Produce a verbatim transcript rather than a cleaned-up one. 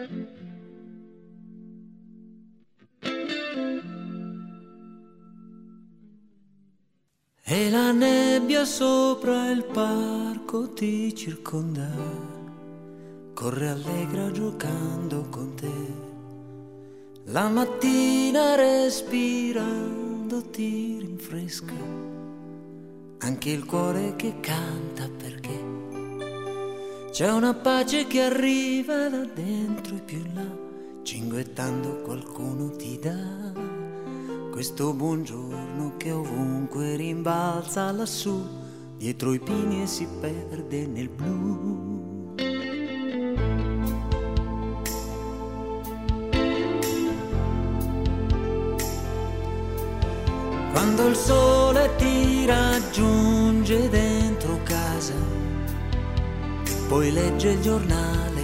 E la nebbia sopra il parco ti circonda, corre allegra giocando con te. La mattina respirando ti rinfresca, anche il cuore che canta perché c'è una pace che arriva da dentro e più in là, cinguettando qualcuno ti dà questo buongiorno che ovunque rimbalza lassù, dietro i pini e si perde nel blu. Quando il sole ti raggiunge dentro casa, poi legge il giornale